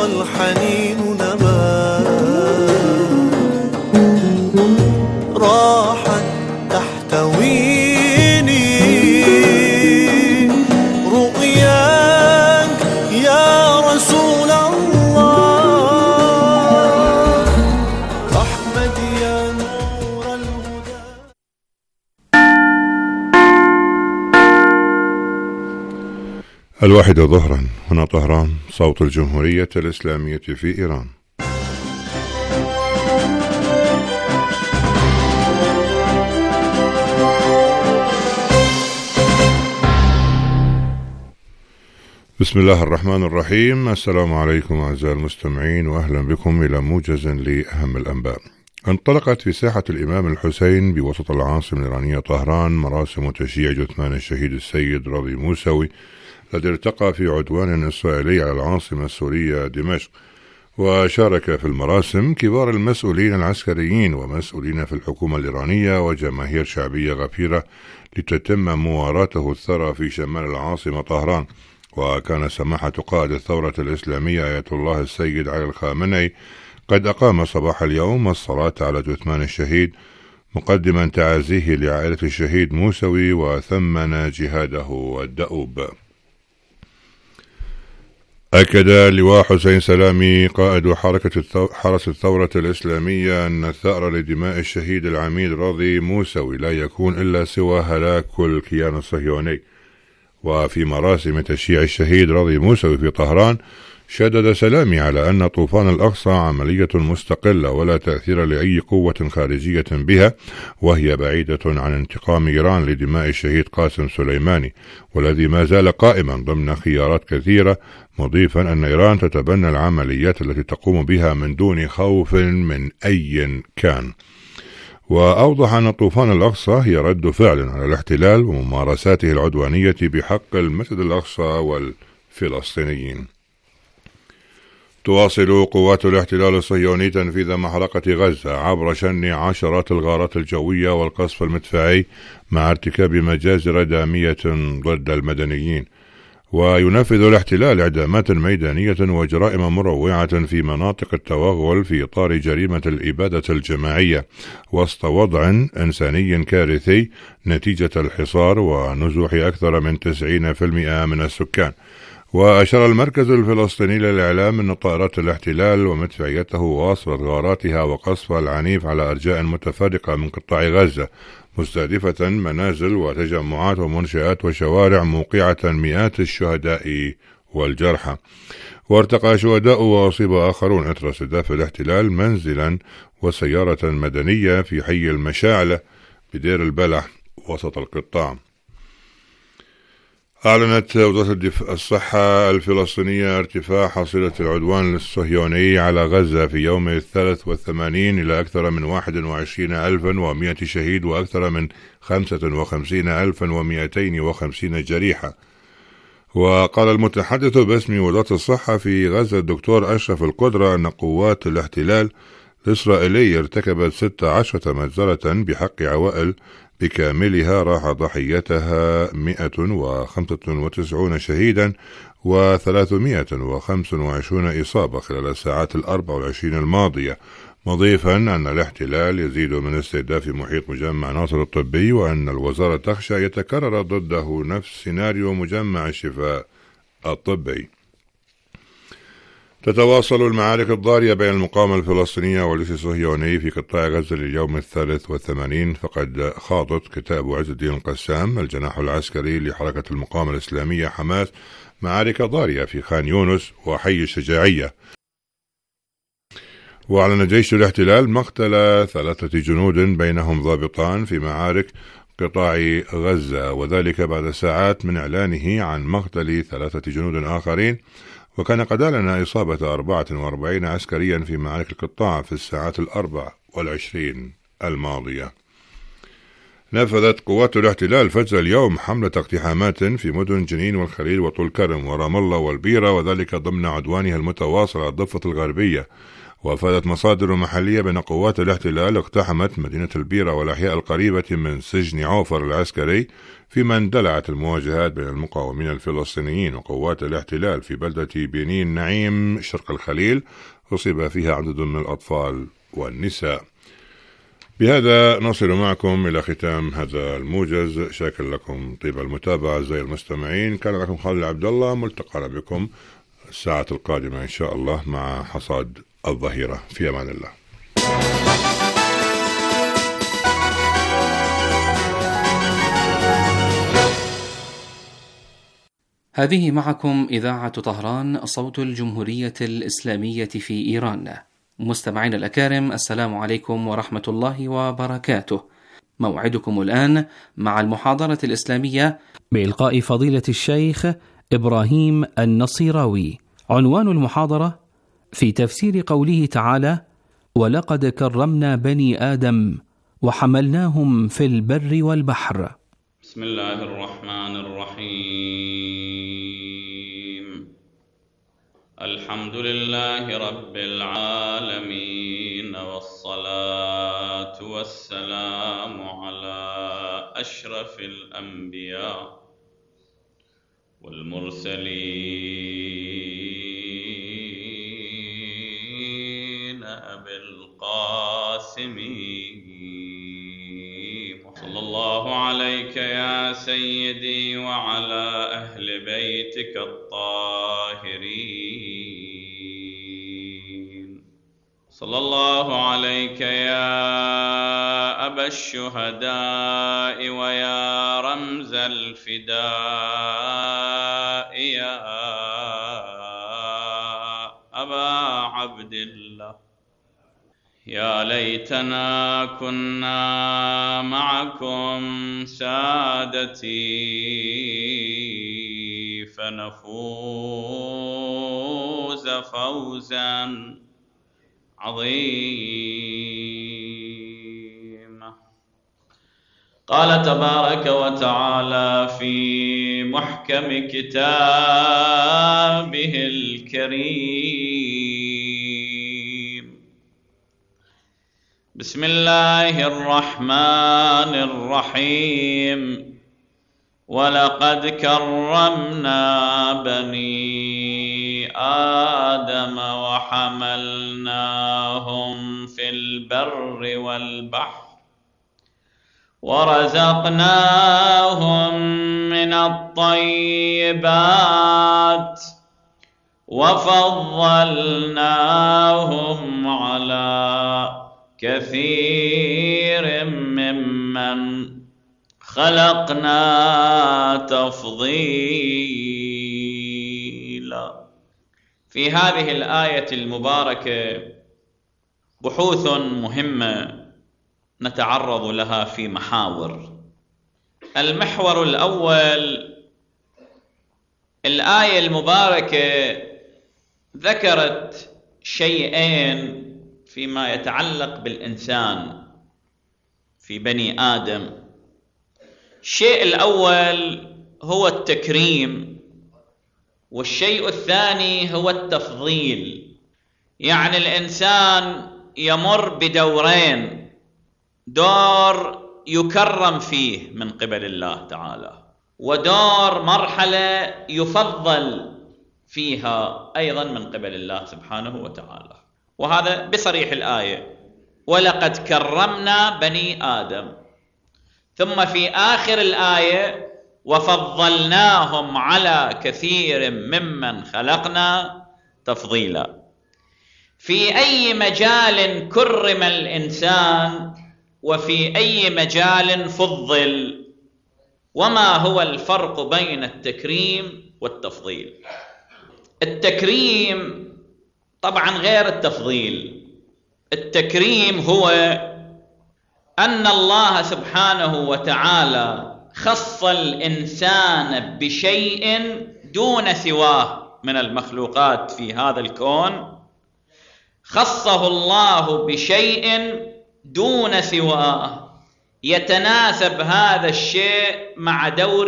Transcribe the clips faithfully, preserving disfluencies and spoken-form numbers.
والحنين نبات راحت تحتويني رؤياك يا رسول الله أحمد يا نور الهدى. الواحدة ظهرا، هنا طهران، صوت الجمهورية الإسلامية في إيران. بسم الله الرحمن الرحيم. السلام عليكم أعزائي المستمعين، وأهلا بكم إلى موجز لأهم الأنباء. انطلقت في ساحة الإمام الحسين بوسط العاصمة الإيرانية طهران مراسم تشييع جثمان الشهيد السيد رضي موسوي الذي ارتقى في عدوان إسرائيلي على العاصمة السورية دمشق. وشارك في المراسم كبار المسؤولين العسكريين ومسؤولين في الحكومة الإيرانية وجماهير شعبية غفيرة لتتم مواراته الثرى في شمال العاصمة طهران. وكان سماحة قائد الثورة الإسلامية آية الله السيد علي الخامنئي قد أقام صباح اليوم الصلاة على جثمان الشهيد، مقدما تعازيه لعائلة الشهيد موسوي وثمن جهاده الدؤوب. أكد اللواء حسين سلامي قائد حركة الثو... حرس الثورة الإسلامية أن الثأر لدماء الشهيد العميد رضي موسوي لا يكون إلا سوى هلاك الكيان الصهيوني. وفي مراسم تشييع الشهيد رضي موسوي في طهران شدد سلامي على أن طوفان الأقصى عملية مستقلة ولا تأثير لأي قوة خارجية بها، وهي بعيدة عن انتقام إيران لدماء الشهيد قاسم سليماني، والذي ما زال قائما ضمن خيارات كثيرة، مضيفا أن إيران تتبنى العمليات التي تقوم بها من دون خوف من أي كان. وأوضح أن طوفان الأقصى هي رد فعل على الاحتلال وممارساته العدوانية بحق المسجد الأقصى والفلسطينيين. تواصل قوات الاحتلال الصهيوني تنفيذ محرقة غزة عبر شن عشرات الغارات الجوية والقصف المدفعي مع ارتكاب مجازر دامية ضد المدنيين. وينفذ الاحتلال إعدامات ميدانية وجرائم مروعة في مناطق التوغل في إطار جريمة الإبادة الجماعية وسط وضع إنساني كارثي نتيجة الحصار ونزوح أكثر من تسعين بالمئة من السكان. وأشار المركز الفلسطيني للإعلام أن طائرات الاحتلال ومدفعيته واصلت غاراتها وقصفها العنيف على أرجاء متفرقة من قطاع غزة، مستهدفة منازل وتجمعات ومنشآت وشوارع، موقعة مئات الشهداء والجرحى. وارتقى شهداء وأصيب آخرون إثر استهداف الاحتلال منزلا وسيارة مدنية في حي المشاعلة بدير البلح وسط القطاع. أعلنت وزارة الصحة الفلسطينية ارتفاع حصيلة العدوان الصهيوني على غزة في يوم الثلاث والثمانين إلى أكثر من واحد وعشرين ألفا ومئة شهيد وأكثر من خمسة وخمسين ألفا ومئتين وخمسين جريحة. وقال المتحدث باسم وزارة الصحة في غزة الدكتور أشرف القدرة أن قوات الاحتلال الإسرائيلي ارتكبت ست عشرة مجزرة بحق عوائل بكاملها راح ضحيتها مئة وخمسة وتسعين شهيدا وثلاثمئة وخمسة وعشرين إصابة خلال الساعات الأربع والعشرين الماضية، مضيفا أن الاحتلال يزيد من استهداف محيط مجمع ناصر الطبي، وأن الوزارة تخشى يتكرر ضده نفس سيناريو مجمع الشفاء الطبي. تتواصل المعارك الضارية بين المقاومة الفلسطينية والجيش الصهيوني في قطاع غزة لليوم الثالث والثمانين، فقد خاضت كتائب عز الدين القسام الجناح العسكري لحركة المقاومة الإسلامية حماس معارك ضارية في خان يونس وحي الشجاعية. وأعلن جيش الاحتلال مقتل ثلاثة جنود بينهم ضابطان في معارك قطاع غزة، وذلك بعد ساعات من إعلانه عن مقتل ثلاثة جنود آخرين. وكان قد أعلن إصابة أربعة وأربعين عسكريا في معارك القطاع في الساعات الأربع والعشرين الماضية. نفذت قوات الاحتلال فجر اليوم حملة اقتحامات في مدن جنين والخليل وطول كرم ورام الله والبيرة، وذلك ضمن عدوانها المتواصل على الضفة الغربية. وأفادت مصادر محلية بأن قوات الاحتلال اقتحمت مدينة البيرة والأحياء القريبة من سجن عوفر العسكري، فيما اندلعت المواجهات بين المقاومين الفلسطينيين وقوات الاحتلال في بلدة بنين نعيم شرق الخليل، أصيب فيها عدد من الأطفال والنساء. بهذا نصل معكم إلى ختام هذا الموجز، شاكر لكم طيب المتابعة أعزائي المستمعين. كان لكم خالد عبد الله، ملتقانا بكم الساعة القادمة إن شاء الله مع حصاد الظهيرة. في أمان الله. هذه معكم إذاعة طهران، صوت الجمهورية الإسلامية في إيران. مستمعين الأكارم، السلام عليكم ورحمة الله وبركاته. موعدكم الآن مع المحاضرة الإسلامية بإلقاء فضيلة الشيخ إبراهيم النصيراوي. عنوان المحاضرة: في تفسير قوله تعالى: ولقد كرمنا بني آدم وحملناهم في البر والبحر. بسم الله الرحمن الرحيم. الحمد لله رب العالمين، والصلاة والسلام على أشرف الأنبياء والمرسلين أبي القاسم صلى الله عليك يا سيدي وعلى أهل بيتك الطاهرين. صلى الله عليك يا أبا الشهداء ويا رمز الفداء يا أبا عبد الله. يا ليتنا كنا معكم سادتي فنفوز فوزا عظيما. قال تبارك وتعالى في محكم كتابه الكريم: بسم الله الرحمن الرحيم. ولقد كرمنا بني آدم وحملناهم في البر والبحر ورزقناهم من الطيبات وفضلناهم على كثير ممن خلقنا تفضيلا. في هذه الآية المباركة بحوث مهمة نتعرض لها في محاور. المحور الأول: الآية المباركة ذكرت شيئين فيما يتعلق بالإنسان في بني آدم. الشيء الأول هو التكريم، والشيء الثاني هو التفضيل. يعني الإنسان يمر بدورين: دور يكرم فيه من قبل الله تعالى، ودور مرحلة يفضل فيها أيضا من قبل الله سبحانه وتعالى. وهذا بصريح الآية: ولقد كرمنا بني آدم. ثم في آخر الآية: وفضلناهم على كثير ممن خلقنا تفضيلا. في أي مجال كرم الإنسان وفي أي مجال فضل؟ وما هو الفرق بين التكريم والتفضيل؟ التكريم طبعا غير التفضيل. التكريم هو أن الله سبحانه وتعالى خص الإنسان بشيء دون سواه من المخلوقات في هذا الكون. خصه الله بشيء دون سواه يتناسب هذا الشيء مع دوره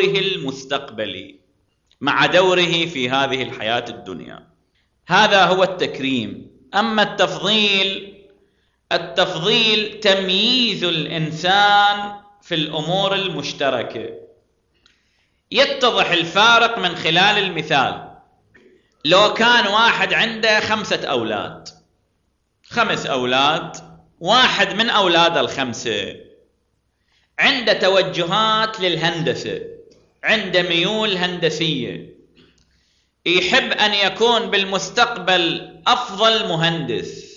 المستقبلي، مع دوره في هذه الحياة الدنيا. هذا هو التكريم. أما التفضيل، التفضيل تمييز الإنسان في الأمور المشتركة. يتضح الفارق من خلال المثال. لو كان واحد عنده خمسة أولاد، خمس أولاد، واحد من أولاد الخمسة عنده توجهات للهندسة، عنده ميول هندسية، يحب أن يكون بالمستقبل أفضل مهندس،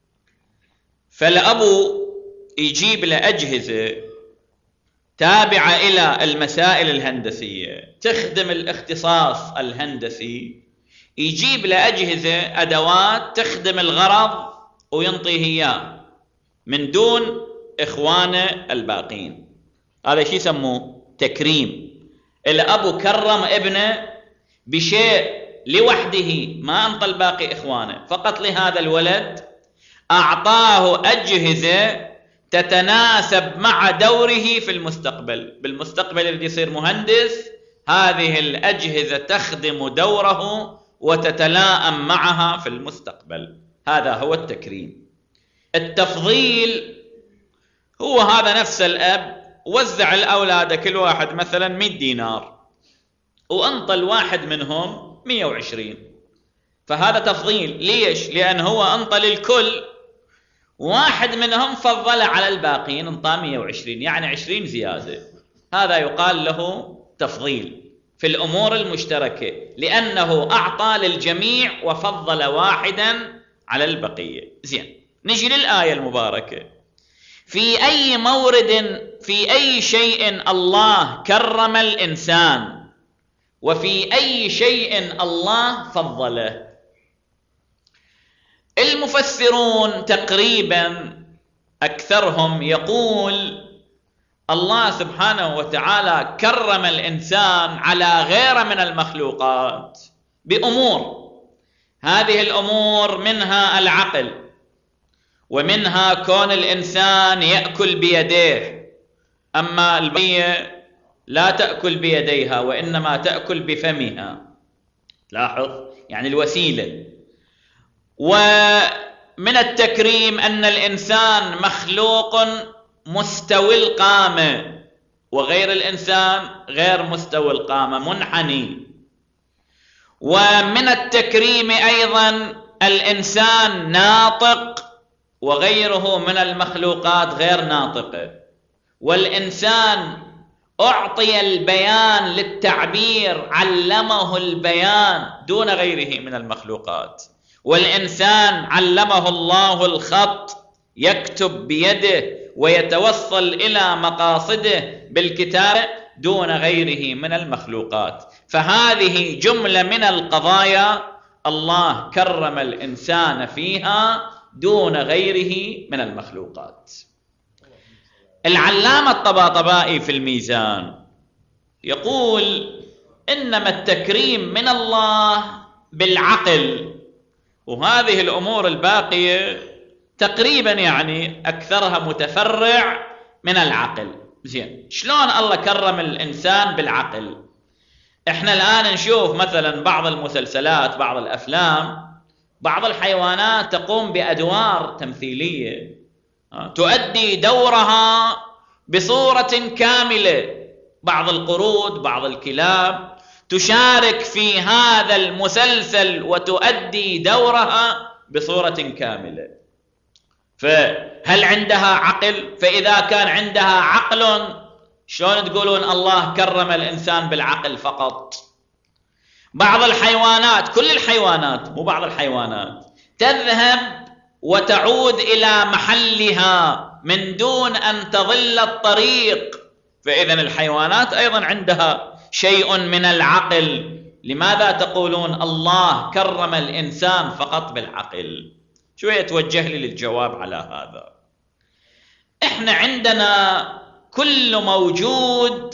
فالأبو يجيب له أجهزة تابعة إلى المسائل الهندسية تخدم الاختصاص الهندسي، يجيب له أجهزة أدوات تخدم الغرض وينطيه إياه من دون إخوانه الباقين. هذا شيء يسموه تكريم. الأب كرم ابنه بشيء لوحده، ما أنطى الباقي إخوانه، فقط لهذا الولد أعطاه أجهزة تتناسب مع دوره في المستقبل. بالمستقبل الذي يصير مهندس، هذه الأجهزة تخدم دوره وتتلائم معها في المستقبل. هذا هو التكريم. التفضيل هو هذا نفس الأب وزع الأولاد كل واحد مثلا مئة دينار وأنطى الواحد منهم مئة وعشرين، فهذا تفضيل. ليش؟ لأن هو أنطى للكل، واحد منهم فضل على الباقين انطى مئة وعشرين، يعني عشرين زيادة. هذا يقال له تفضيل في الأمور المشتركة، لأنه أعطى للجميع وفضل واحدا على البقية. زين، نجي للآية المباركة. في أي مورد، في أي شيء الله كرم الإنسان، وفي أي شيء الله فضله؟ المفسرون تقريبا أكثرهم يقول الله سبحانه وتعالى كرم الإنسان على غيره من المخلوقات بأمور. هذه الأمور منها العقل، ومنها كون الإنسان يأكل بيديه، أما البقية لا تأكل بيديها وإنما تأكل بفمها. لاحظ يعني الوسيلة. ومن التكريم أن الإنسان مخلوق مستوي القامة، وغير الإنسان غير مستوي القامة، منحني. ومن التكريم أيضا الإنسان ناطق، وغيره من المخلوقات غير ناطقة. والإنسان أعطي البيان للتعبير، علمه البيان دون غيره من المخلوقات. والإنسان علمه الله الخط، يكتب بيده ويتوصل إلى مقاصده بالكتابة دون غيره من المخلوقات. فهذه جملة من القضايا الله كرم الإنسان فيها دون غيره من المخلوقات. العلامة الطباطبائي في الميزان يقول إنما التكريم من الله بالعقل، وهذه الأمور الباقية تقريبا يعني أكثرها متفرع من العقل. زين، شلون الله كرم الإنسان بالعقل؟ إحنا الآن نشوف مثلا بعض المسلسلات، بعض الأفلام، بعض الحيوانات تقوم بأدوار تمثيلية تؤدي دورها بصورة كاملة. بعض القرود، بعض الكلاب تشارك في هذا المسلسل وتؤدي دورها بصورة كاملة. فهل عندها عقل؟ فإذا كان عندها عقل، شلون تقولون الله كرم الإنسان بالعقل فقط؟ بعض الحيوانات، كل الحيوانات مو بعض الحيوانات، تذهب وتعود إلى محلها من دون أن تضل الطريق. فإذا الحيوانات أيضا عندها شيء من العقل. لماذا تقولون الله كرم الإنسان فقط بالعقل؟ شوية توجه لي للجواب على هذا. إحنا عندنا كل موجود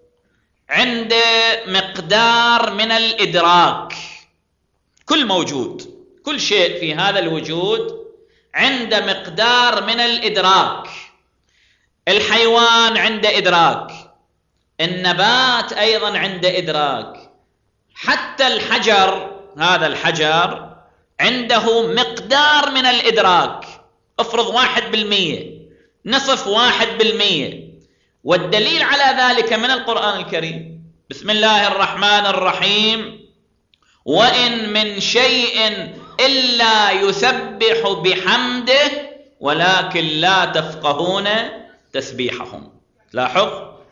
عنده مقدار من الإدراك. كل موجود، كل شيء في هذا الوجود عنده مقدار من الإدراك. الحيوان عنده إدراك، النبات أيضا عنده إدراك، حتى الحجر، هذا الحجر عنده مقدار من الإدراك، افرض واحد بالمية، نصف واحد بالمية. والدليل على ذلك من القرآن الكريم. بسم الله الرحمن الرحيم: وإن من شيء إلا يسبح بحمده ولكن لا تفقهون تسبيحهم. لاحظ،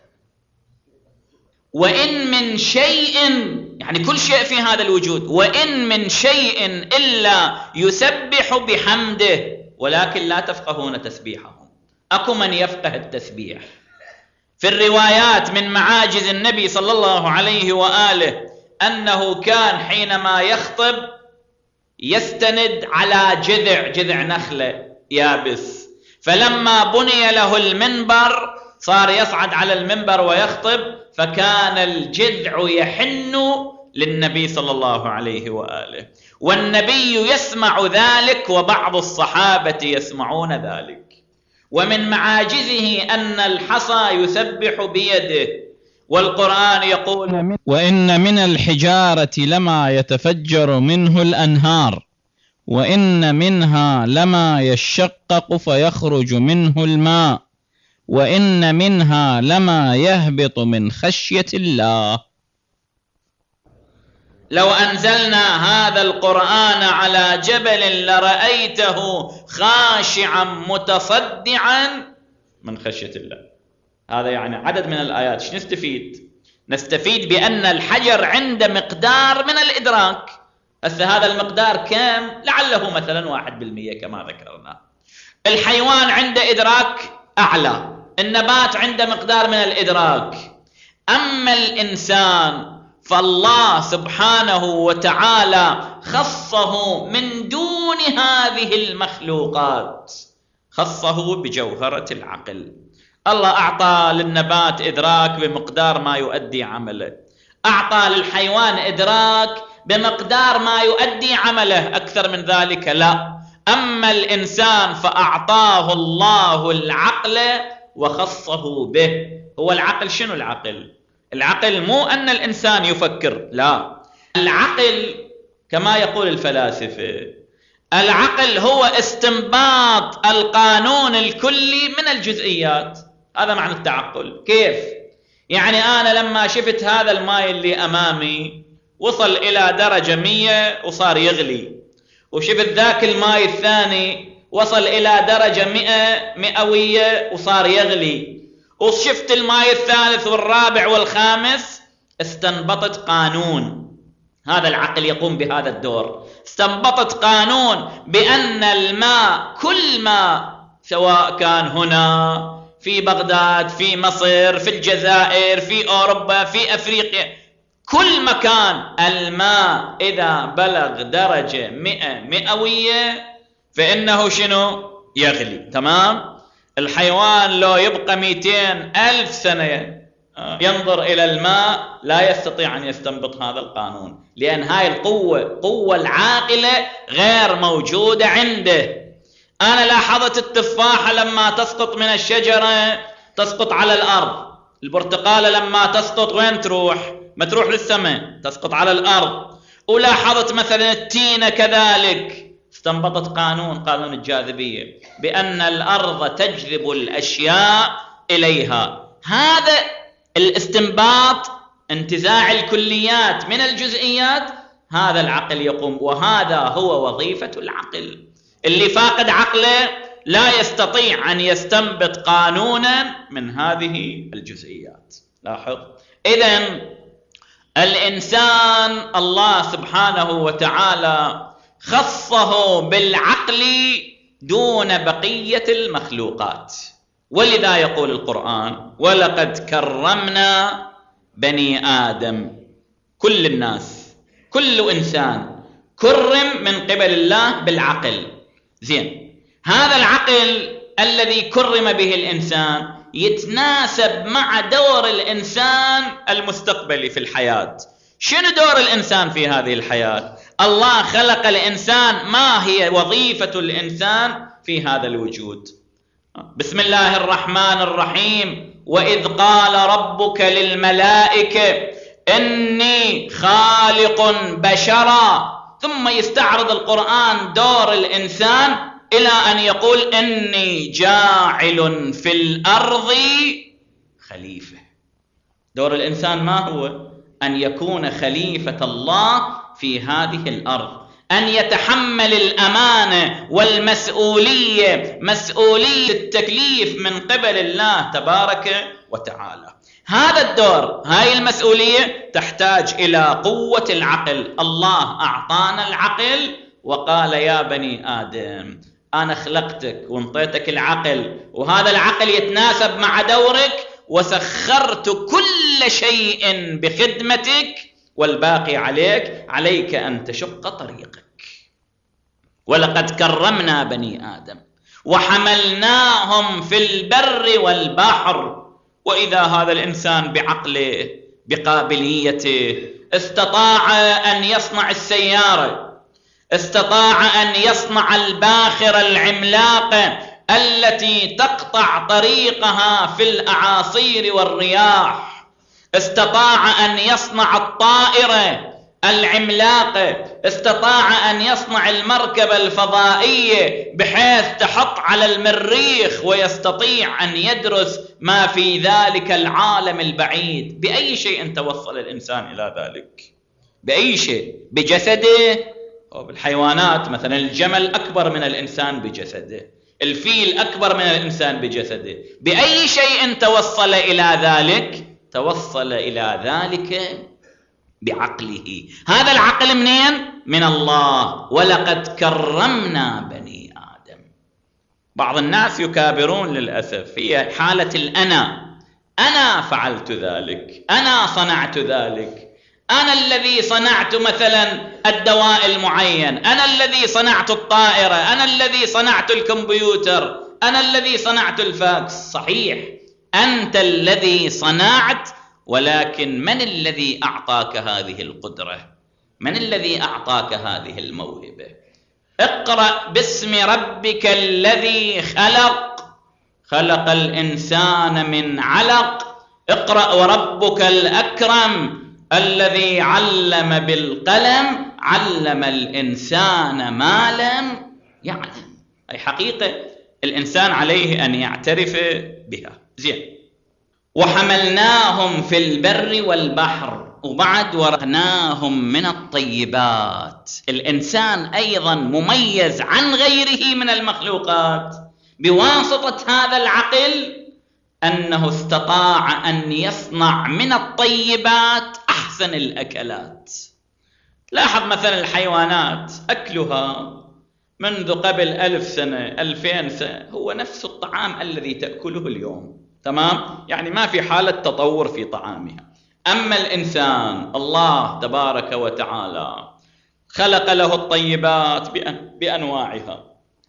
وإن من شيء، يعني كل شيء في هذا الوجود، وإن من شيء إلا يسبح بحمده ولكن لا تفقهون تسبيحهم. أكو من يفقه التسبيح؟ في الروايات من معاجز النبي صلى الله عليه وآله أنه كان حينما يخطب يستند على جذع جذع نخلة يابس، فلما بني له المنبر صار يصعد على المنبر ويخطب، فكان الجذع يحن للنبي صلى الله عليه وآله، والنبي يسمع ذلك وبعض الصحابة يسمعون ذلك. ومن معاجزه أن الحصى يسبح بيده، والقرآن يقول: وإن من الحجارة لما يتفجر منه الأنهار وإن منها لما يشقق فيخرج منه الماء وإن منها لما يهبط من خشية الله. لو أنزلنا هذا القرآن على جبل لرأيته خاشعا متصدعا من خشية الله. هذا يعني عدد من الآيات. ايش نستفيد؟ نستفيد بأن الحجر عنده مقدار من الإدراك. هسه هذا المقدار كم؟ لعله مثلا واحد بالمية كما ذكرنا. الحيوان عنده إدراك أعلى، النبات عنده مقدار من الإدراك. أما الإنسان فالله سبحانه وتعالى خصه من دون هذه المخلوقات، خصه بجوهرة العقل. الله أعطى للنبات إدراك بمقدار ما يؤدي عمله، أعطى للحيوان إدراك بمقدار ما يؤدي عمله، أكثر من ذلك لا. أما الإنسان فأعطاه الله العقل وخصه به. هو العقل شنو العقل؟ العقل مو أن الإنسان يفكر، لا، العقل كما يقول الفلاسفة، العقل هو استنباط القانون الكلي من الجزئيات. هذا معنى التعقل. كيف؟ يعني أنا لما شفت هذا الماء اللي أمامي وصل إلى درجة مية وصار يغلي، وشفت ذاك الماء الثاني وصل إلى درجة مئة مئوية وصار يغلي، وشفت الماء الثالث والرابع والخامس، استنبطت قانون. هذا العقل يقوم بهذا الدور. استنبطت قانون بأن الماء، كل ماء، سواء كان هنا في بغداد، في مصر، في الجزائر، في أوروبا، في أفريقيا، كل مكان، الماء إذا بلغ درجة مئة مئوية فإنه شنو؟ يغلي. تمام؟ الحيوان لو يبقى مئتين ألف سنة ينظر إلى الماء لا يستطيع أن يستنبط هذا القانون، لأن هاي القوة، قوة العاقلة، غير موجودة عنده. أنا لاحظت التفاحة لما تسقط من الشجرة تسقط على الأرض، البرتقالة لما تسقط وين تروح؟ ما تروح للسماء، تسقط على الأرض. ولاحظت مثلا التينة كذلك، استنبطت قانون، قانون الجاذبية، بأن الأرض تجذب الأشياء إليها. هذا الاستنباط، انتزاع الكليات من الجزئيات، هذا العقل يقوم، وهذا هو وظيفة العقل. اللي فاقد عقله لا يستطيع أن يستنبط قانونا من هذه الجزئيات. لاحظ، إذن الإنسان الله سبحانه وتعالى خصه بالعقل دون بقية المخلوقات. ولذا يقول القرآن: ولقد كرمنا بني آدم. كل الناس، كل إنسان كرم من قبل الله بالعقل. زين، هذا العقل الذي كرم به الإنسان يتناسب مع دور الإنسان المستقبلي في الحياة. شنو دور الإنسان في هذه الحياة؟ الله خلق الإنسان، ما هي وظيفة الإنسان في هذا الوجود؟ بسم الله الرحمن الرحيم: وإذ قال ربك للملائكة إني خالق بشرا ثم يستعرض القرآن دور الإنسان إلى أن يقول إني جاعل في الأرض خليفة. دور الإنسان ما هو؟ أن يكون خليفة الله في هذه الأرض، أن يتحمل الأمانة والمسؤولية، مسؤولية التكليف من قبل الله تبارك وتعالى. هذا الدور، هاي المسؤولية تحتاج إلى قوة العقل. الله أعطانا العقل وقال يا بني آدم أنا خلقتك وانطيتك العقل، وهذا العقل يتناسب مع دورك، وسخرت كل شيء بخدمتك، والباقي عليك، عليك أن تشق طريقك. ولقد كرمنا بني آدم وحملناهم في البر والبحر. وإذا هذا الإنسان بعقله بقابليته استطاع أن يصنع السيارة، استطاع أن يصنع الباخرة العملاقة التي تقطع طريقها في الأعاصير والرياح، استطاع أن يصنع الطائرة العملاقة، استطاع أن يصنع المركبة الفضائية بحيث تحط على المريخ ويستطيع أن يدرس ما في ذلك العالم البعيد. بأي شيء توصل الإنسان إلى ذلك؟ بأي شيء؟ بجسده؟ أو بالحيوانات مثلا الجمل أكبر من الإنسان بجسده، الفيل أكبر من الإنسان بجسده. بأي شيء توصل إلى ذلك؟ توصل إلى ذلك بعقله. هذا العقل منين؟ من الله. ولقد كرمنا بني آدم. بعض الناس يكابرون للأسف في حالة الأنا، أنا فعلت ذلك، أنا صنعت ذلك، أنا الذي صنعت مثلا الدواء المعين، أنا الذي صنعت الطائرة، أنا الذي صنعت الكمبيوتر، أنا الذي صنعت الفاكس. صحيح أنت الذي صنعت، ولكن من الذي أعطاك هذه القدرة؟ من الذي أعطاك هذه الموهبة؟ اقرأ باسم ربك الذي خلق، خلق الإنسان من علق. اقرأ وربك الأكرم الذي علم بالقلم، علم الإنسان ما لم يعلم. أي حقيقة الإنسان عليه أن يعترف بها. زين. وحملناهم في البر والبحر، وبعد ورزقناهم من الطيبات. الإنسان أيضا مميز عن غيره من المخلوقات بواسطة هذا العقل، أنه استطاع أن يصنع من الطيبات أحسن الأكلات. لاحظ مثلا الحيوانات أكلها منذ قبل ألف سنة ألفين سنة هو نفس الطعام الذي تأكله اليوم، تمام؟ يعني ما في حالة تطور في طعامها. أما الإنسان الله تبارك وتعالى خلق له الطيبات بأنواعها،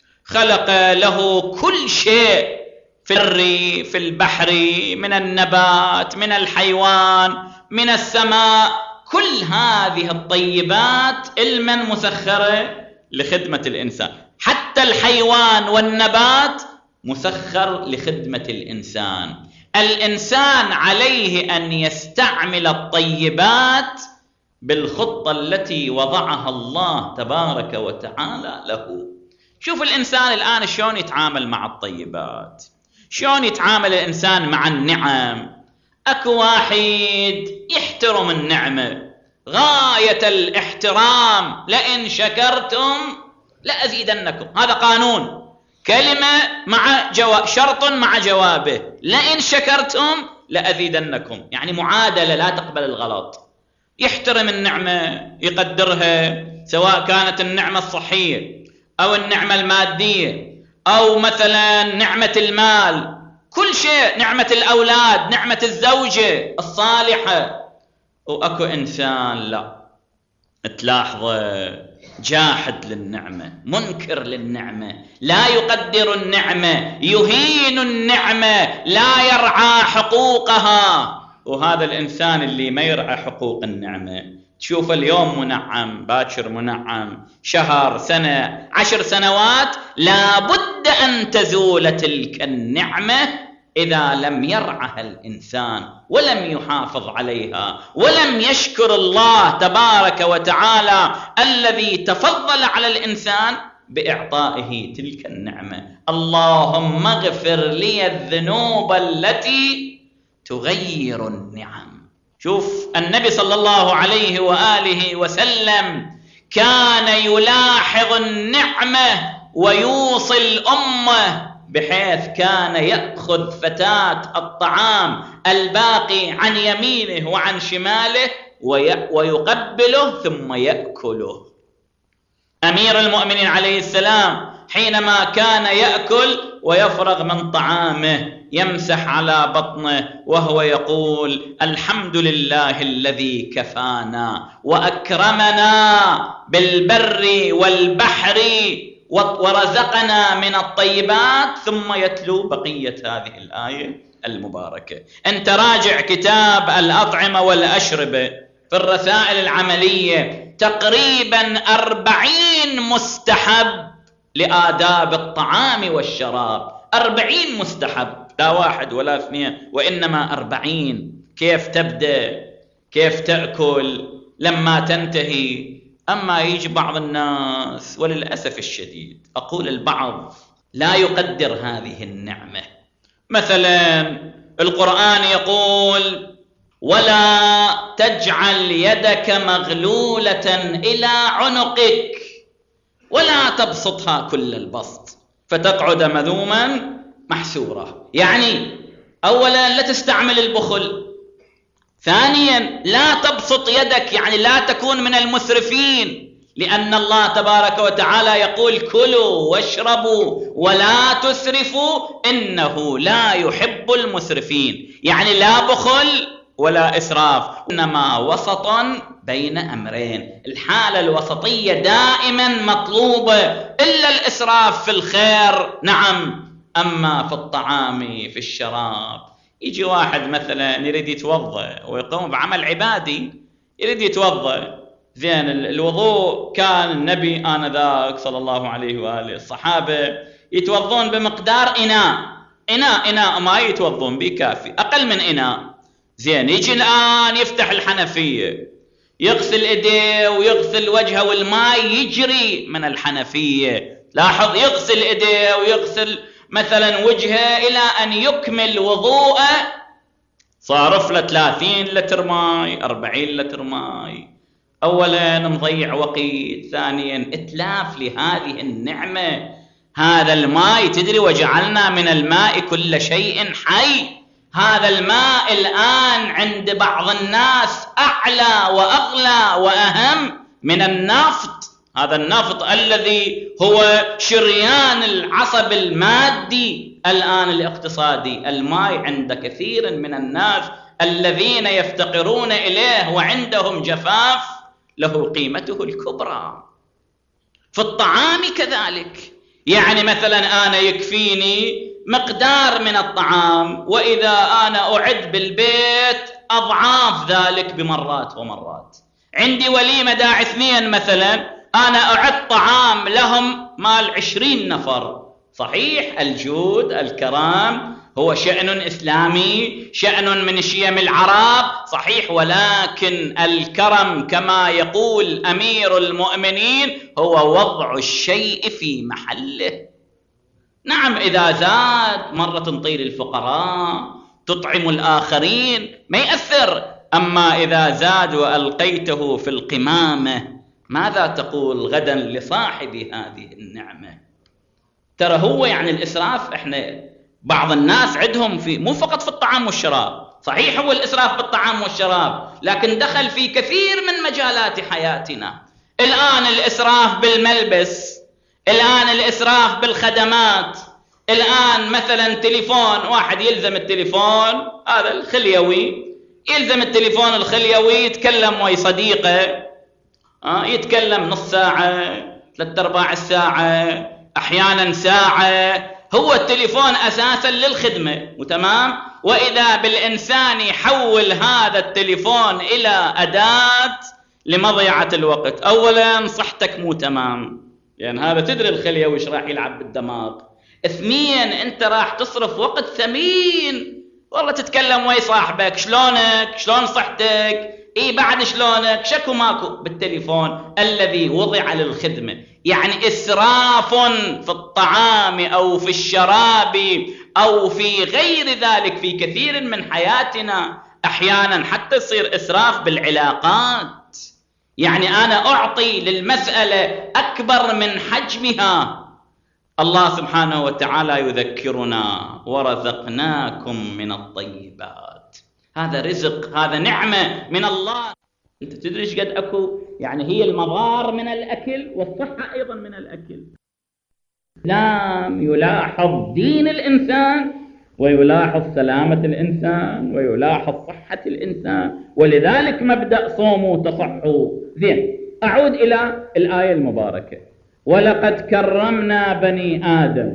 خلق له كل شيء في البر في البحر، من النبات، من الحيوان، من السماء. كل هذه الطيبات علما مسخرة لخدمة الإنسان. حتى الحيوان والنبات مسخر لخدمة الإنسان. الإنسان عليه أن يستعمل الطيبات بالخطة التي وضعها الله تبارك وتعالى له. شوف الإنسان الآن شلون يتعامل مع الطيبات، شلون يتعامل الإنسان مع النعم. أكو واحد يحترم النعمة غاية الاحترام، لئن شكرتم لأزيدنكم. هذا قانون، كلمة مع جواب، شرط مع جوابه، لئن شكرتم لأزيدنكم، يعني معادلة لا تقبل الغلط. يحترم النعمة، يقدرها، سواء كانت النعمة الصحية أو النعمة المادية أو مثلا نعمة المال، كل شيء، نعمة الأولاد، نعمة الزوجة الصالحة. وأكو إنسان لا، تلاحظه جاحد للنعمة، منكر للنعمة، لا يقدر النعمة، يهين النعمة، لا يرعى حقوقها. وهذا الإنسان اللي ما يرعى حقوق النعمة تشوف اليوم منعم، باكر منعم، شهر، سنة، عشر سنوات، لا بد أن تزول تلك النعمة إذا لم يرعها الإنسان ولم يحافظ عليها ولم يشكر الله تبارك وتعالى الذي تفضل على الإنسان بإعطائه تلك النعمة. اللهم اغفر لي الذنوب التي تغير النعم. شوف النبي صلى الله عليه وآله وسلم كان يلاحظ النعمة ويوصي الأمة، بحيث كان يأخذ فتاة الطعام الباقي عن يمينه وعن شماله ويقبله ثم يأكله. أمير المؤمنين عليه السلام حينما كان يأكل ويفرغ من طعامه يمسح على بطنه وهو يقول: الحمد لله الذي كفانا وأكرمنا بالبر والبحر ورزقنا من الطيبات، ثم يتلو بقية هذه الآية المباركة. أنت راجع كتاب الأطعمة والأشربة في الرسائل العملية، تقريبا أربعين مستحب لآداب الطعام والشراب. أربعين مستحب، لا واحد ولا اثنين، وإنما أربعين. كيف تبدأ، كيف تأكل لما تنتهي. أما يجي بعض الناس وللأسف الشديد أقول البعض لا يقدر هذه النعمة. مثلا القرآن يقول: ولا تجعل يدك مغلولة إلى عنقك ولا تبسطها كل البسط فتقعد مذوما محسورا. يعني أولا لا تستعمل البخل، ثانيا لا تبسط يدك، يعني لا تكون من المسرفين، لأن الله تبارك وتعالى يقول: كلوا واشربوا ولا تسرفوا إنه لا يحب المسرفين. يعني لا بخل ولا إسراف، إنما وسطا بين أمرين. الحالة الوسطية دائما مطلوبة، إلا الإسراف في الخير نعم، أما في الطعام في الشراب. يجي واحد مثلا يريد يتوضأ ويقوم بعمل عبادي، يريد يتوضأ زين. الوضوء كان النبي آنذاك صلى الله عليه وآله الصحابة يتوضون بمقدار إناء إناء إناء ما يتوضون به كافي، أقل من إناء زين. يجي الآن يفتح الحنفية يغسل إيديه ويغسل وجهه والماء يجري من الحنفية. لاحظ، يغسل إيديه ويغسل مثلا وجهه إلى أن يكمل وضوءه، صارف له ثلاثين لتر ماء أربعين لتر ماء. أولا مضيع وقت، ثانيا إتلاف لهذه النعمة. هذا الماء تدري وجعلنا من الماء كل شيء حي. هذا الماء الآن عند بعض الناس أعلى وأغلى وأهم من النفط. هذا النفط الذي هو شريان العصب المادي الآن الاقتصادي. الماء عند كثير من الناس الذين يفتقرون إليه وعندهم جفاف له قيمته الكبرى. في الطعام كذلك، يعني مثلا أنا يكفيني مقدار من الطعام، وإذا أنا أعد بالبيت أضعاف ذلك بمرات ومرات. عندي وليمة داعي اثنين مثلا، أنا أعد طعام لهم مال عشرين نفر. صحيح الجود الكرام هو شأن إسلامي، شأن من شيم العرب، صحيح، ولكن الكرم كما يقول أمير المؤمنين هو وضع الشيء في محله. نعم، إذا زاد مرة تنطي للفقراء، تطعم الآخرين، ما يأثر. أما إذا زاد وألقيته في القمامة، ماذا تقول غدا لصاحب هذه النعمة؟ ترى هو يعني الإسراف، إحنا بعض الناس عندهم في مو فقط في الطعام والشراب، صحيح هو الإسراف بالطعام والشراب، لكن دخل في كثير من مجالات حياتنا. الآن الإسراف بالملبس، الآن الإسراف بالخدمات. الآن مثلا تليفون، واحد يلزم التليفون هذا الخليوي، يلزم التليفون الخليوي يتكلم ويا صديقه، آه يتكلم نص ساعة ثلاث أرباع الساعة، أحيانا ساعة. هو التليفون أساسا للخدمة وتمام، وإذا بالإنسان يحول هذا التليفون إلى أداة لمضيعة الوقت. أولا صحتك مو تمام، يعني هذا تدري الخليوي وش راح يلعب بالدماغ، اثنين، أنت راح تصرف وقت ثمين، والله تتكلم ويا صاحبك شلونك، شلون صحتك، إيه بعد شلونك، شكو ماكو بالتليفون الذي وضع للخدمة. يعني إسراف في الطعام أو في الشراب أو في غير ذلك في كثير من حياتنا، أحيانا حتى يصير إسراف بالعلاقات. يعني أنا أعطي للمسألة أكبر من حجمها. الله سبحانه وتعالى يذكرنا ورزقناكم من الطيبات. هذا رزق، هذا نعمة من الله. أنت تدري ايش قد أكو؟ يعني هي المضار من الأكل والصحة أيضا من الأكل. الإسلام يلاحظ دين الإنسان ويلاحظ سلامة الإنسان ويلاحظ صحة الإنسان، ولذلك مبدأ صوموا تصحوا. زين، أعود إلى الآية المباركة: ولقد كرمنا بني آدم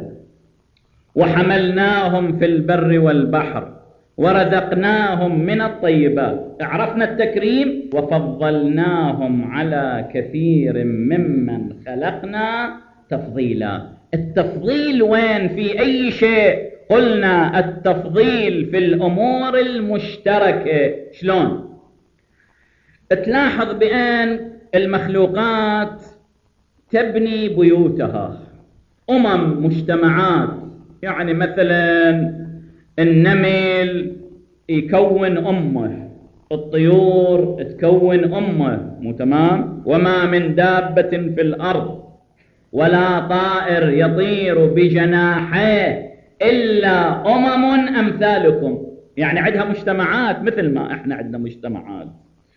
وحملناهم في البر والبحر ورزقناهم من الطيبات. عرفنا التكريم، وفضلناهم على كثير ممن خلقنا تفضيلا. التفضيل وين؟ في أي شيء؟ قلنا التفضيل في الأمور المشتركة. شلون؟ تلاحظ بأن المخلوقات تبني بيوتها، أمم، مجتمعات. يعني مثلا النمل يكون أمه، الطيور تكون أمه، مو تمام؟ وما من دابة في الأرض ولا طائر يطير بجناحيه إلا أمم أمثالكم. يعني عندها مجتمعات مثل ما إحنا عندنا مجتمعات.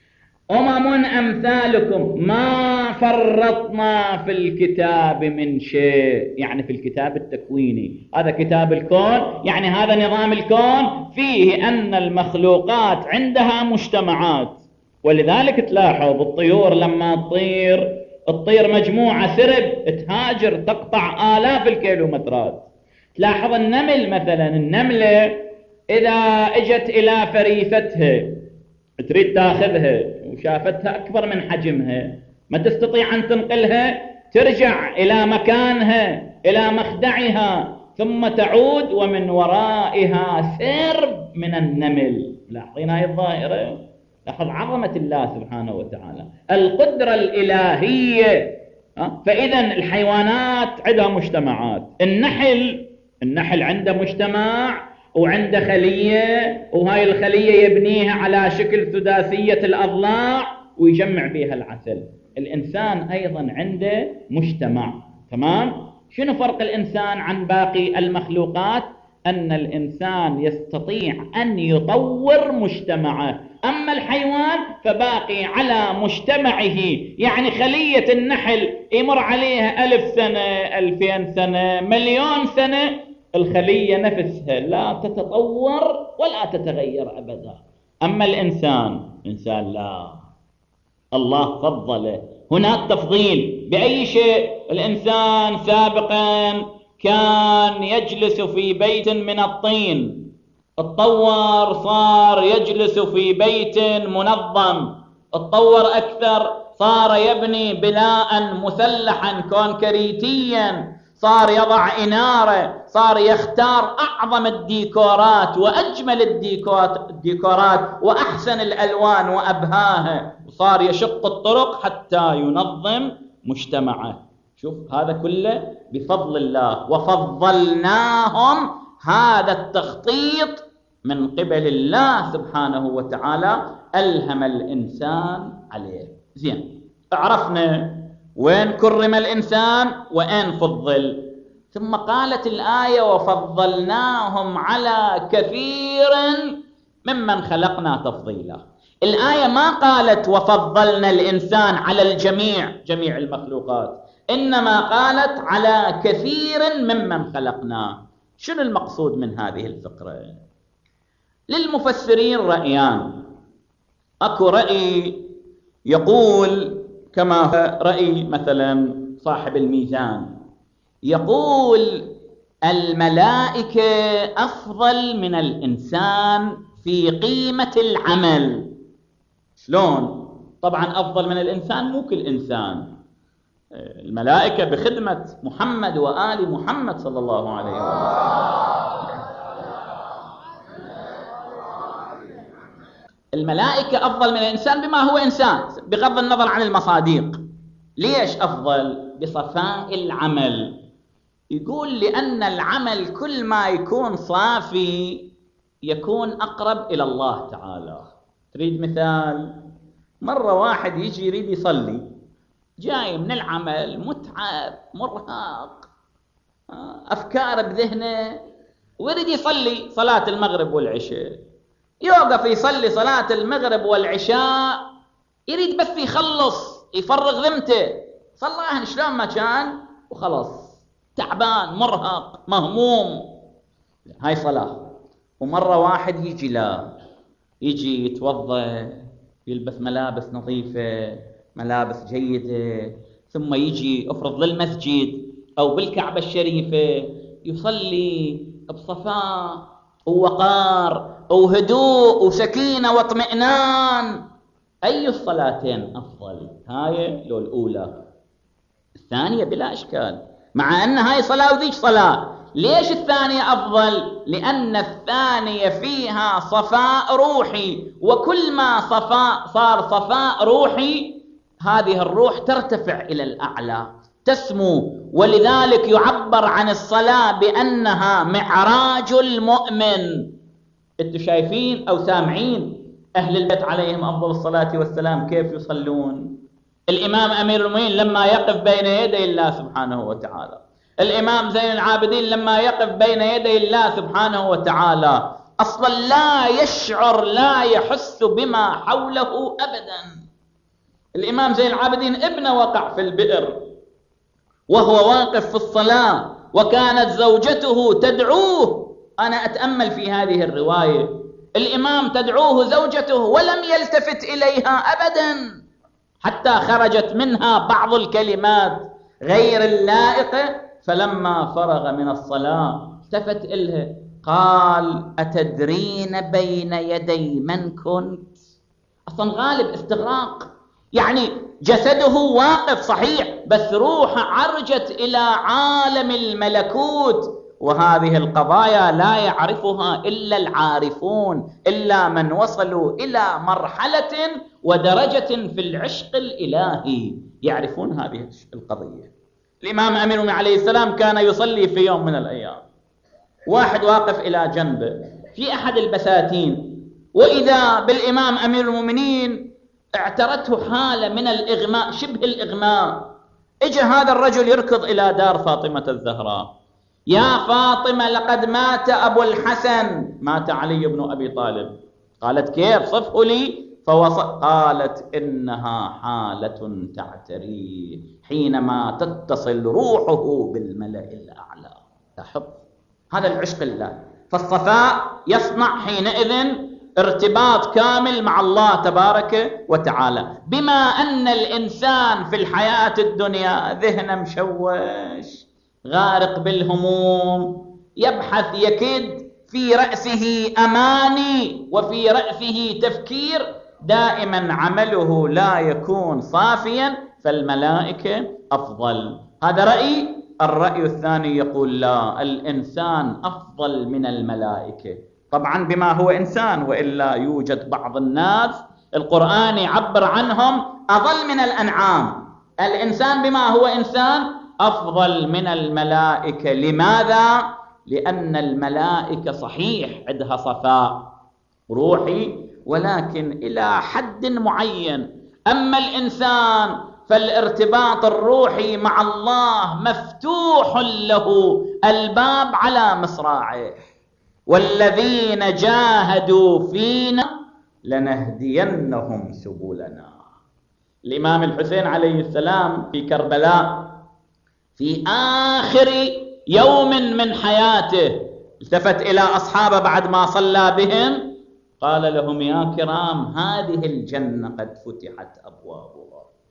أمم أمثالكم ما فرطنا في الكتاب من شيء. يعني في الكتاب التكويني، هذا كتاب الكون، يعني هذا نظام الكون فيه أن المخلوقات عندها مجتمعات. ولذلك تلاحظ الطيور لما تطير، تطير مجموعة سرب تهاجر تقطع آلاف الكيلومترات. تلاحظ النمل مثلا، النملة إذا اجت إلى فريستها تريد تاخذها وشافتها أكبر من حجمها، ما تستطيع أن تنقلها، ترجع إلى مكانها إلى مخدعها ثم تعود ومن ورائها سرب من النمل. لاحظين هاي الظاهرة؟ لاحظ عظمة الله سبحانه وتعالى، القدرة الإلهية. فإذا الحيوانات عندها مجتمعات. النحل النحل عنده مجتمع وعنده خلية، وهاي الخلية يبنيها على شكل سداسية الأضلاع ويجمع بها العسل. الإنسان أيضا عنده مجتمع. تمام؟ شنو فرق الإنسان عن باقي المخلوقات؟ أن الإنسان يستطيع أن يطور مجتمعه، أما الحيوان فباقي على مجتمعه. يعني خلية النحل يمر عليها ألف سنة، ألفين سنة، مليون سنة، الخلية نفسها لا تتطور ولا تتغير أبدا. أما الإنسان، إنسان لا، الله فضله. هناك تفضيل بأي شيء. الإنسان سابقا كان يجلس في بيت من الطين، اتطور صار يجلس في بيت منظم، اتطور أكثر صار يبني بناء مسلحا كونكريتيا، صار يضع إنارة، صار يختار أعظم الديكورات وأجمل الديكورات وأحسن الألوان وأبهاها، وصار يشق الطرق حتى ينظم مجتمعه. شوف هذا كله بفضل الله. وفضلناهم، هذا التخطيط من قبل الله سبحانه وتعالى ألهم الإنسان عليه. زين، عرفنا وين كرم الإنسان وين فضل. ثم قالت الآية: وفضلناهم على كثير ممن خلقنا تفضيلا. الآية ما قالت وفضلنا الإنسان على الجميع، جميع المخلوقات، إنما قالت على كثير ممن خلقنا. شنو المقصود من هذه الفقرة؟ للمفسرين رأيان. أكو رأي يقول كما رأي مثلا صاحب الميزان، يقول الملائكة أفضل من الإنسان في قيمة العمل. شلون؟ طبعا أفضل من الإنسان مو كل إنسان، الملائكة بخدمة محمد وآل محمد صلى الله عليه وسلم. الملائكة أفضل من الإنسان بما هو إنسان بغض النظر عن المصادق. ليش أفضل؟ بصفاء العمل. يقول لأن العمل كل ما يكون صافي يكون أقرب إلى الله تعالى. تريد مثال؟ مرة واحد يجي يريد يصلي، جاي من العمل متعب مرهق أفكار بذهنه ويريد يصلي صلاة المغرب والعشاء، يوقف يصلي صلاة المغرب والعشاء، يريد بس يخلص يفرغ ذمته، صلاهن شلون ما كان وخلص، تعبان مرهق مهموم، هاي صلاة. ومرة واحد يجي لا يجي يتوضأ يلبس ملابس نظيفة ملابس جيدة، ثم يجي افرض للمسجد أو بالكعبة الشريفة يصلي بصفاء ووقار وهدوء وسكينة واطمئنان. أي الصلاتين أفضل؟ هاي لو الأولى؟ الثانية بلا إشكال، مع أن هاي صلاة وذيك صلاة. ليش الثانية أفضل؟ لأن الثانية فيها صفاء روحي، وكل ما صفاء صار صفاء روحي هذه الروح ترتفع إلى الأعلى تسمو، ولذلك يعبر عن الصلاة بأنها معراج المؤمن. انتوا شايفين أو سامعين أهل البيت عليهم أفضل الصلاة والسلام كيف يصلون؟ الإمام أمير المؤمنين لما يقف بين يدي الله سبحانه وتعالى، الإمام زين العابدين لما يقف بين يدي الله سبحانه وتعالى أصلا لا يشعر لا يحس بما حوله أبدا. الإمام زين العابدين ابنه وقع في البئر وهو واقف في الصلاة وكانت زوجته تدعوه. أنا أتأمل في هذه الرواية، الإمام تدعوه زوجته ولم يلتفت إليها أبدا حتى خرجت منها بعض الكلمات غير اللائقة، فلما فرغ من الصلاة التفت إلها قال أتدرين بين يدي من كنت؟ أصلا غالب استغراق، يعني جسده واقف صحيح بس روحه عرجت إلى عالم الملكوت، وهذه القضايا لا يعرفها إلا العارفون، إلا من وصلوا إلى مرحلة ودرجة في العشق الإلهي يعرفون هذه القضية. الإمام أمير المؤمنين عليه السلام كان يصلي في يوم من الأيام، واحد واقف إلى جنبه في أحد البساتين، وإذا بالإمام أمير المؤمنين اعترته حالة من الإغماء شبه الإغماء. اجى هذا الرجل يركض إلى دار فاطمة الزهراء، يا فاطمة لقد مات أبو الحسن، مات علي بن أبي طالب. قالت كيف؟ صفه لي. فوص... قالت إنها حالة تعتريه حينما تتصل روحه بالملأ الأعلى. لاحظ هذا العشق الله. فالصفاء يصنع حينئذ ارتباط كامل مع الله تبارك وتعالى. بما أن الإنسان في الحياة الدنيا ذهنه مشوش غارق بالهموم، يبحث يكد في رأسه أماني وفي رأسه تفكير، دائما عمله لا يكون صافيا، فالملائكة أفضل. هذا رأي. الرأي الثاني يقول لا، الإنسان أفضل من الملائكة، طبعا بما هو إنسان، وإلا يوجد بعض الناس القرآن يعبر عنهم أضل من الأنعام. الإنسان بما هو إنسان أفضل من الملائكة. لماذا؟ لأن الملائكة صحيح عندها صفاء روحي ولكن إلى حد معين، أما الإنسان فالارتباط الروحي مع الله مفتوح له الباب على مصراعيه. والذين جاهدوا فينا لنهدينهم سبلنا. الإمام الحسين عليه السلام في كربلاء في آخر يوم من حياته التفت إلى أصحابه بعد ما صلى بهم، قال لهم يا كرام هذه الجنة قد فتحت أبوابها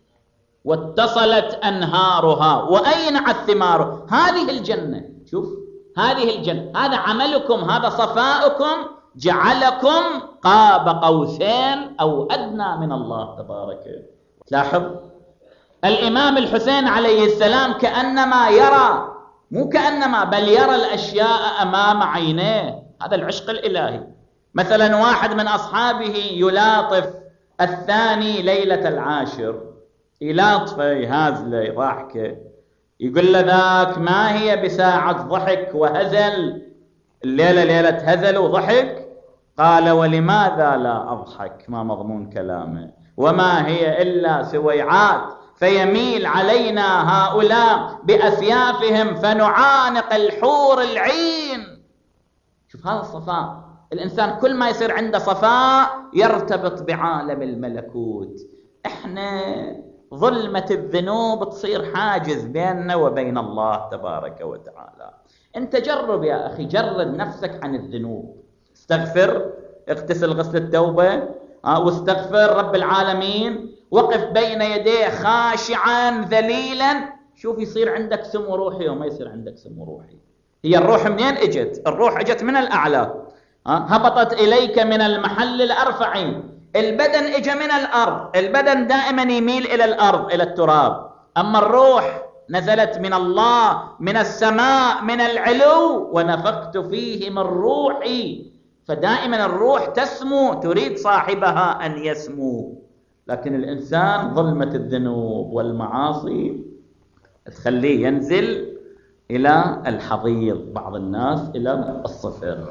واتصلت أنهارها وأينعت ثمارها. هذه الجنة، شوف هذه الجنة، هذا عملكم، هذا صفاؤكم جعلكم قاب قوسين أو أدنى من الله تبارك. لاحظ الإمام الحسين عليه السلام كأنما يرى، مو كأنما بل يرى الأشياء أمام عينيه. هذا العشق الإلهي. مثلا واحد من أصحابه يلاطف الثاني ليلة العاشر، يلاطفه يهازله يضحكه، يقول له ذاك ما هي بساعة ضحك وهزل، الليلة ليلة هزل وضحك؟ قال ولماذا لا أضحك؟ ما مضمون كلامه؟ وما هي إلا سويعات، فيميل علينا هؤلاء بأسيافهم فنعانق الحور العين. شوف هذا الصفاء. الإنسان كل ما يصير عنده صفاء يرتبط بعالم الملكوت. إحنا ظلمة الذنوب تصير حاجز بيننا وبين الله تبارك وتعالى. أنت جرب يا أخي، جرد نفسك عن الذنوب، استغفر، اغتسل غسل التوبة، واستغفر رب العالمين، وقف بين يديه خاشعا ذليلا، شوف يصير عندك سمو روحي وما يصير عندك سمو روحي. هي الروح منين اجت؟ الروح اجت من الأعلى، هبطت إليك من المحل الأرفع. البدن اجى من الأرض، البدن دائما يميل إلى الأرض إلى التراب، أما الروح نزلت من الله من السماء من العلو، ونفخت فيه من روحي. فدائما الروح تسمو، تريد صاحبها أن يسمو. لكن الإنسان ظلمة الذنوب والمعاصي تخليه ينزل إلى الحضيض، بعض الناس إلى الصفر.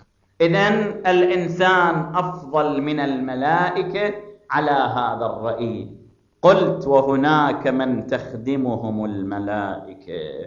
إذن الإنسان أفضل من الملائكة على هذا الرأي. قلت وهناك من تخدمهم الملائكة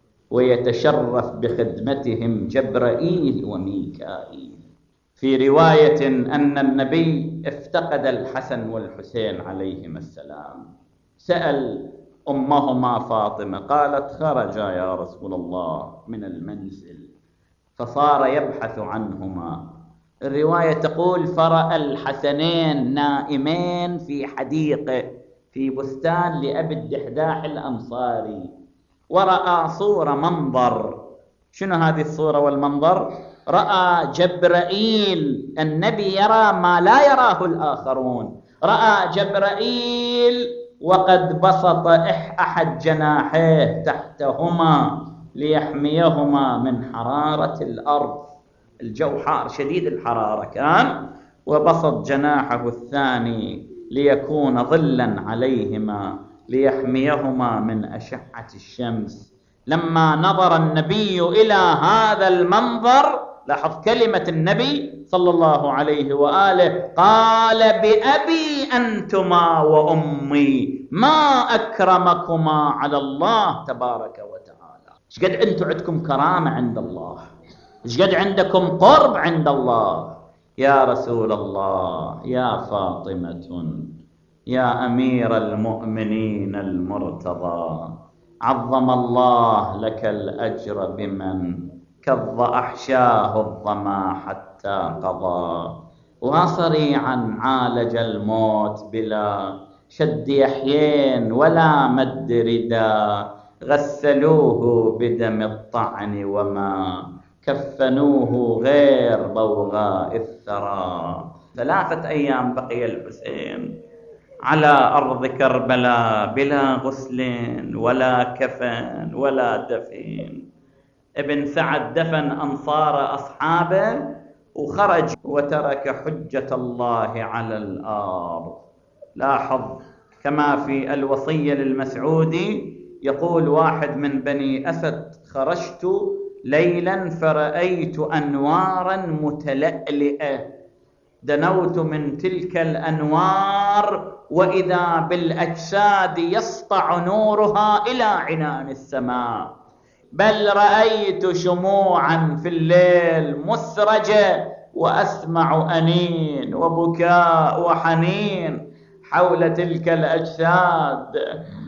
ويتشرف بخدمتهم جبرائيل وميكائيل. في رواية أن النبي افتقد الحسن والحسين عليهما السلام، سأل أمهما فاطمة، قالت خرجا يا رسول الله من المنزل، فصار يبحث عنهما. الرواية تقول فرأى الحسنين نائمين في حديقة في بستان لأبي الدحداح الأنصاري، ورأى صورة منظر. شنو هذه الصورة والمنظر؟ رأى جبرائيل، النبي يرى ما لا يراه الآخرون، رأى جبرائيل وقد بسط أحد جناحيه تحتهما ليحميهما من حرارة الأرض، الجو حار شديد الحرارة كان، وبسط جناحه الثاني ليكون ظلا عليهما ليحميهما من أشعة الشمس. لما نظر النبي إلى هذا المنظر، لاحظ كلمة النبي صلى الله عليه وآله، قال بأبي أنتما وأمي ما أكرمكما على الله تبارك وتعالى. ايش قد أنتم عندكم كرامة عند الله، ايش قد عندكم قرب عند الله. يا رسول الله، يا فاطمة، يا أمير المؤمنين المرتضى، عظم الله لك الأجر بمن كظ أحشاه الظما حتى قضى، وصريعا عالج الموت بلا شد يحيين ولا مد ردا، غسلوه بدم الطعن وما كفنوه غير بوغاء الثرى. ثلاثة أيام بقي الحسين على أرض كربلاء بلا غسل ولا كفن ولا دفن. ابن سعد دفن أنصار أصحابه وخرج وترك حجة الله على الأرض. لاحظ كما في الوصية للمسعودي يقول واحد من بني أسد: خرجت ليلا فرأيت أنوارا متلألئة، دنوت من تلك الأنوار وإذا بالأجساد يسطع نورها إلى عنان السماء، بل رأيت شموعا في الليل مسرجة وأسمع أنين وبكاء وحنين حول تلك الأجساد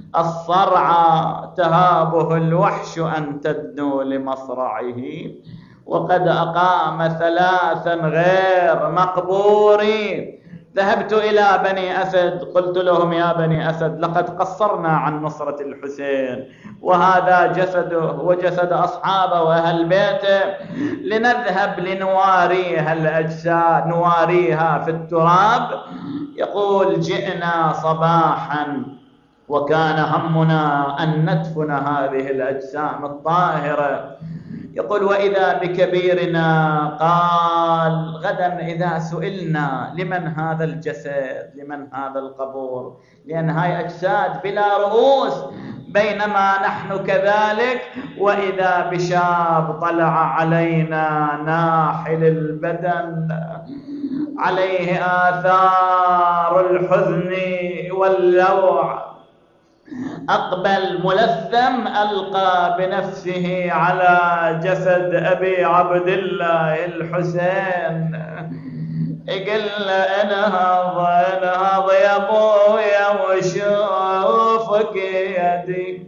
الصرعى، تهابه الوحش أن تدنو لمصرعه، وقد أقام ثلاثا غير مقبورين. ذهبت إلى بني أسد قلت لهم: يا بني أسد، لقد قصرنا عن نصرة الحسين، وهذا جسده وجسد أصحابه وأهل بيته، لنذهب لنواريها الأجساد، نواريها في التراب. يقول: جئنا صباحا وكان همنا أن ندفن هذه الأجسام الطاهرة. يقول وإذا بكبيرنا قال غدا إذا سئلنا لمن هذا الجسد، لمن هذا القبر، لأن هاي أجساد بلا رؤوس، بينما نحن كذلك. وإذا بشاب طلع علينا ناحل البدن عليه آثار الحزن واللوع، أقبل ملثم ألقى بنفسه على جسد أبي عبد الله الحسين. يقول انهض انهض يا ابويا وشوفك يدي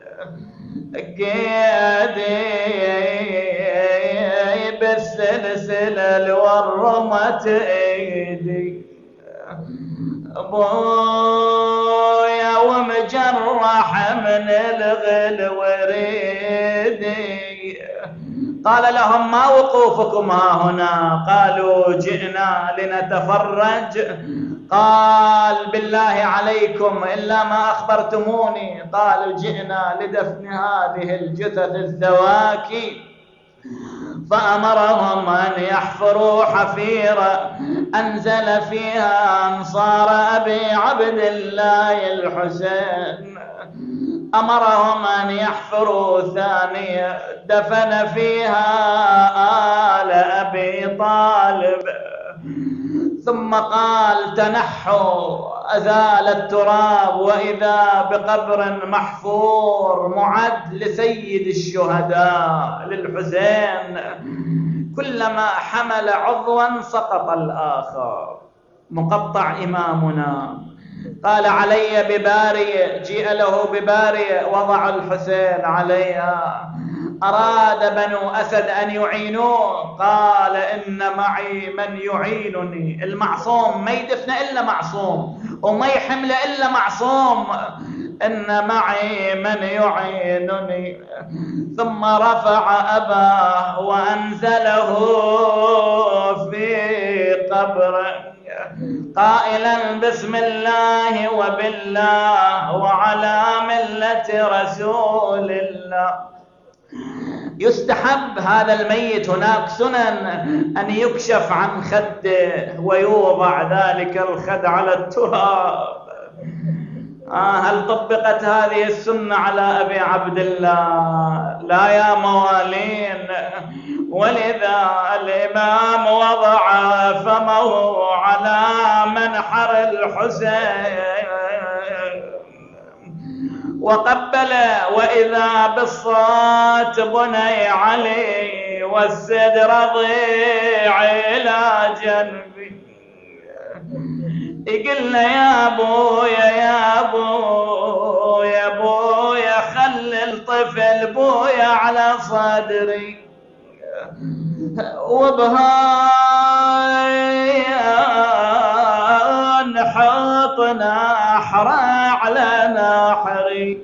قيدي بالسلسلة اللي ورمت ايدي ابويا ومجرح من الغل وريدي. قال لهم ما وقوفكم ها هنا؟ قالوا جئنا لنتفرج. قال بالله عليكم إلا ما أخبرتموني. قال جئنا لدفن هذه الجثث الذواكي. فأمرهم أن يحفروا حفيرة أنزل فيها أنصار أبي عبد الله الحسين. أمرهم أن يحفروا ثانية دفن فيها آل أبي طالب. ثم قال تنحوا، أزال التراب، وإذا بقبر محفور معد لسيد الشهداء للحسين. كلما حمل عضوا سقط الآخر. مقطع إمامنا قال علي ببارية، جيء له ببارية وضع الحسين عليها. أراد بنو أسد أن يعينوه، قال إن معي من يعينني. المعصوم ما يدفن إلا معصوم وما يحمل إلا معصوم. إن معي من يعينني. ثم رفع أباه وأنزله في قبره قائلا بسم الله وبالله وعلى ملة رسول الله. يستحب هذا الميت، هناك سنن أن يكشف عن خده ويوضع ذلك الخد على التراب. آه هل طبقت هذه السنة على أبي عبد الله؟ لا يا موالين. ولذا الإمام وضع فمه على منحر الحسين وقبل. وإذا بالصوت بني علي والسد رضيع إلى جنبي. يقلنا يا أبويا يا أبويا يا أبويا خل الطفل بويا على صدري. وبهاي نحط نحرة على نحري.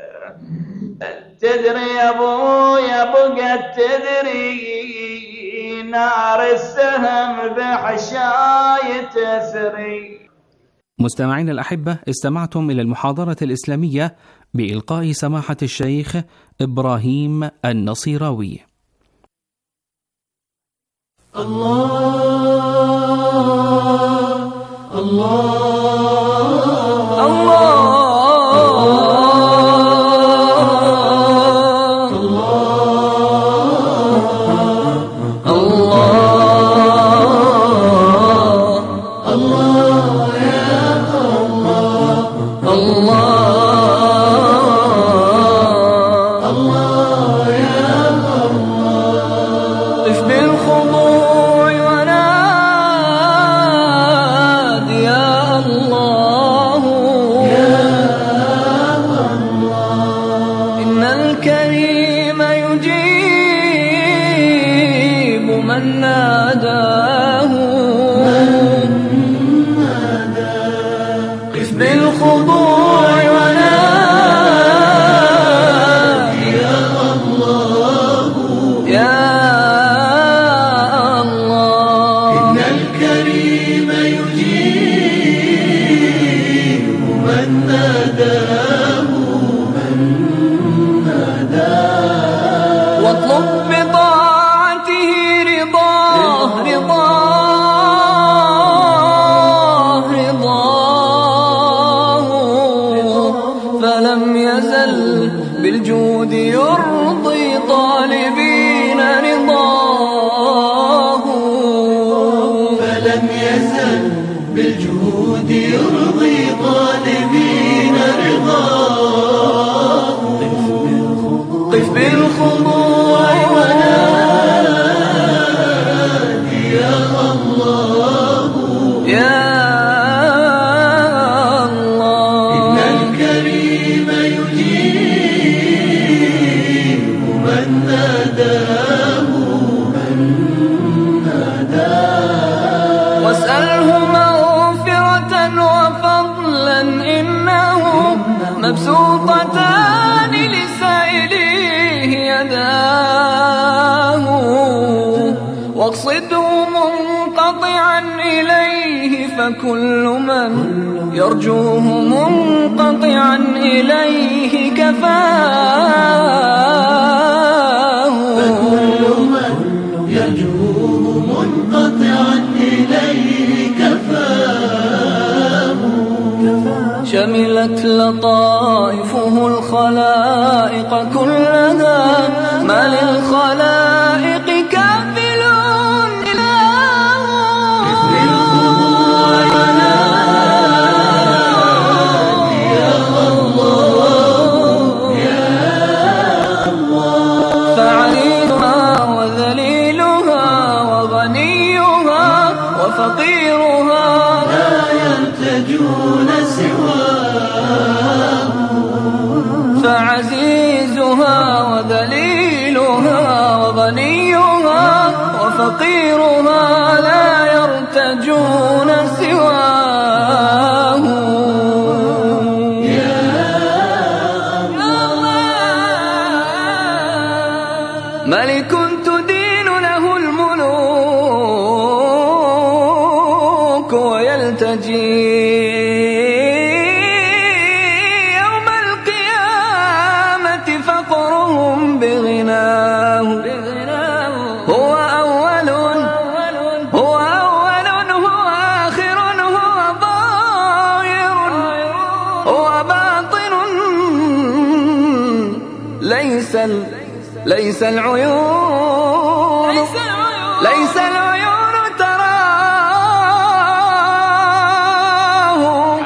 تدري يا أبويا بقت تدري نار السهم بحشاية تسري. مستمعين الأحبة، استمعتم إلى المحاضرة الإسلامية بإلقاء سماحة الشيخ إبراهيم النصيراوي. الله الله يجيب من ناداه. واطلب بطاعته رضاه رضاه رضاه فلم يزل بالجود يرضي طالبين رضاه فلم يزل بالجود يرضي طالبين رضاه قف بالخضوع ونادي يا الله يا الله إن الكريم يجيب من ناداه من ناداه واسأله مغفرة وفضلا إنه مبسوطتان لسائليه يداه واقصده منقطعا إليه فكل من يرجوه منقطعا إليه كفاه فكل من يرجوه منقطعا إليه كفاه شملت لطائفه الخلائق كلها ما للخلائق كافل إله بالخضوع ونادي يا الله يا الله فعليها وذليلها وغنيها وفقيرها لا يرتجون سواه فعزيزها وذليلها وغنيها وفقيرها لا يرتجون سواه يا ملك تدين له الملوك ويلتجي يوم القيامة فقرهم بغناه هو أول هو أول هو آخر هو ظاهر هو باطن ليس ال ليس العيون ليس العيون تراه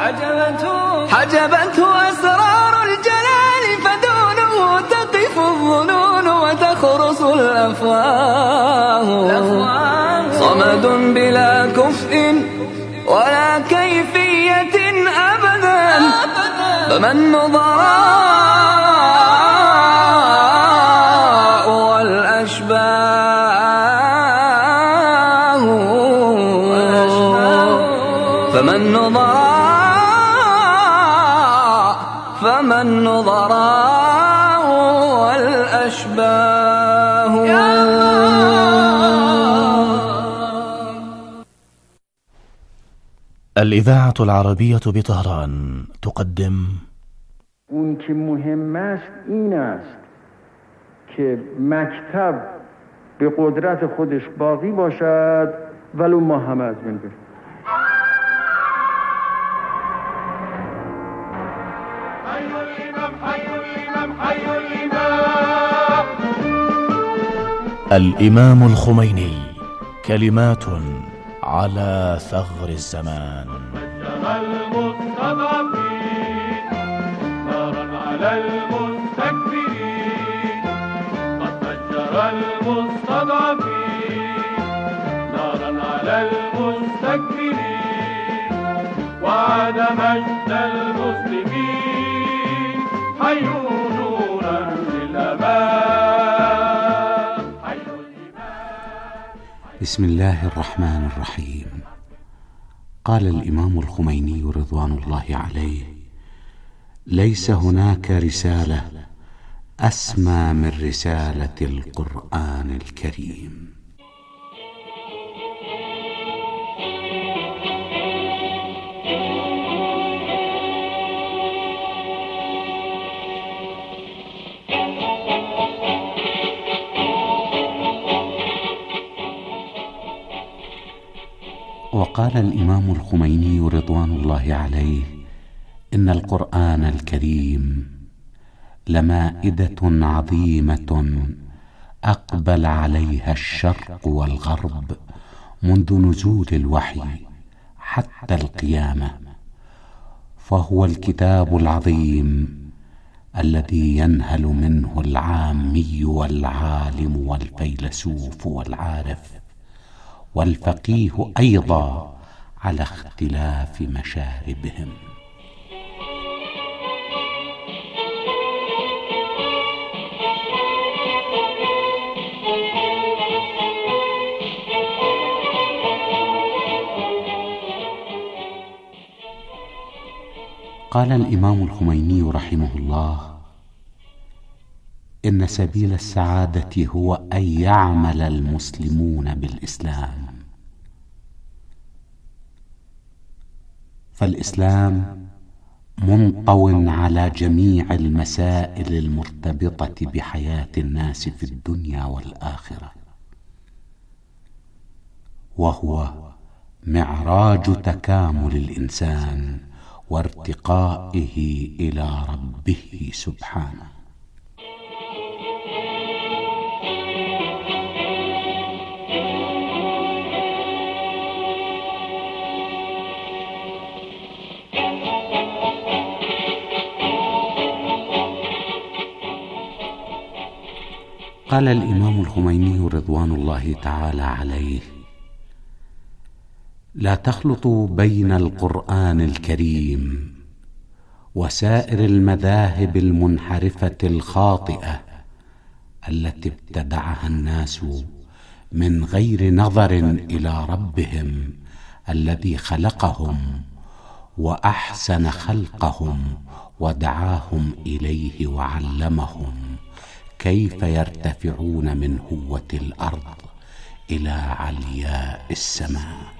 حجبته أسرار الجلال فدونه تقف الظنون وتخرس الأفواه صمد بلا كفء ولا كيفية أبدا فمن نظراء والأشباه فمن نظراء فمن نظراء والأشباه الإذاعة العربية بطهران تقدم اون که مهم است این است که مکتب به قدرت خودش باقی باشد ولو ما همه از بین بریم. الإمام الخميني كلمات على ثغر الزمان. المستضعفين نارا على المستكبرين قد فجر المستضعفين نارا على المستكبرين وعاد مجد المسلمين حيوا نورا للأمان. بسم الله الرحمن الرحيم. قال الإمام الخميني رضوان الله عليه: ليس هناك رسالة أسمى من رسالة القرآن الكريم. وقال الإمام الخميني رضوان الله عليه: إن القرآن الكريم لمائدة عظيمة أقبل عليها الشرق والغرب منذ نزول الوحي حتى القيامة، فهو الكتاب العظيم الذي ينهل منه العامي والعالم والفيلسوف والعارف والفقيه أيضا على اختلاف مشاربهم. قال الإمام الخميني رحمه الله: إن سبيل السعادة هو أن يعمل المسلمون بالإسلام، فالإسلام منطو على جميع المسائل المرتبطة بحياة الناس في الدنيا والآخرة، وهو معراج تكامل الإنسان وارتقائه إلى ربه سبحانه. قال الإمام الخميني رضوان الله تعالى عليه: لا تخلطوا بين القرآن الكريم وسائر المذاهب المنحرفة الخاطئة التي ابتدعها الناس من غير نظر إلى ربهم الذي خلقهم وأحسن خلقهم ودعاهم إليه وعلمهم كيف يرتفعون من هوة الأرض إلى علياء السماء.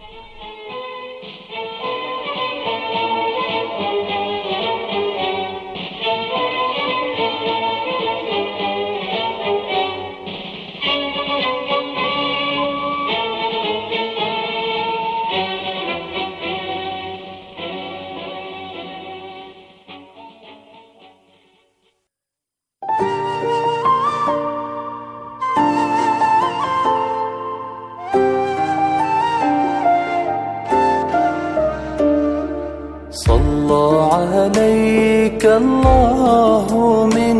عليك الله من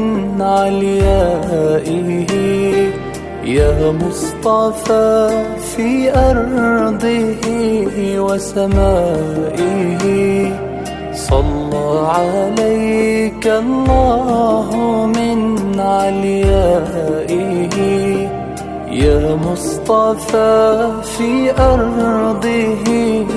عليائه يا مصطفى في أرضه وسمائه. صلى عليك الله من عليائه يا مصطفى في أرضه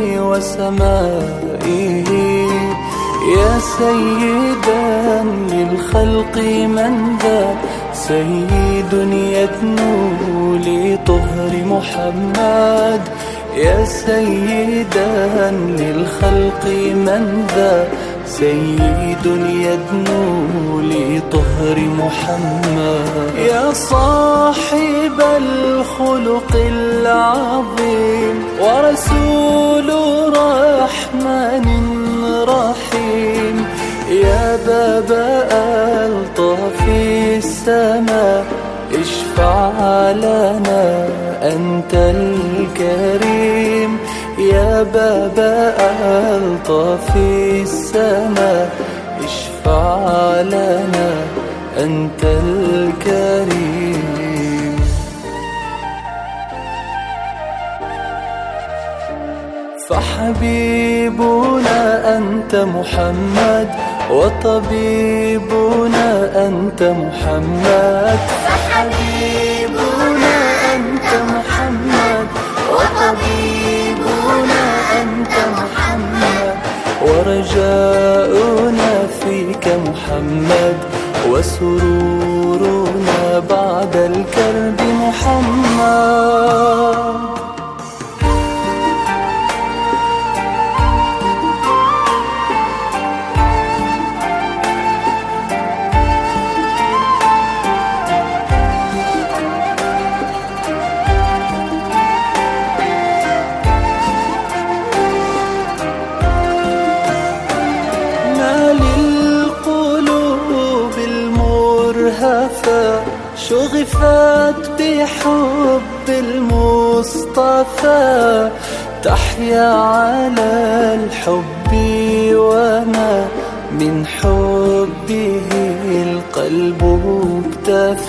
وسمائه. يا سيدا للخلق من ذا سيد يدنو لطهر محمد. يا سيدا للخلق من ذا سيد يدنو لطهر محمد. يا صاحب الخلق العظيم ورسول رحمن رحيم. يا باب ألطاف السماء اشفع لنا أنت الكريم. يا باب ألطاف السماء اشفع لنا أنت الكريم. فحبيبنا أنت محمد وطبيبنا أنت محمد. فحبيبنا أنت محمد وطبيبنا أنت محمد. ورجاؤنا فيك محمد وسرورنا بعد الكرب محمد. شغفت بحب المصطفى تحيا على الحب وما من حبه القلب اكتفى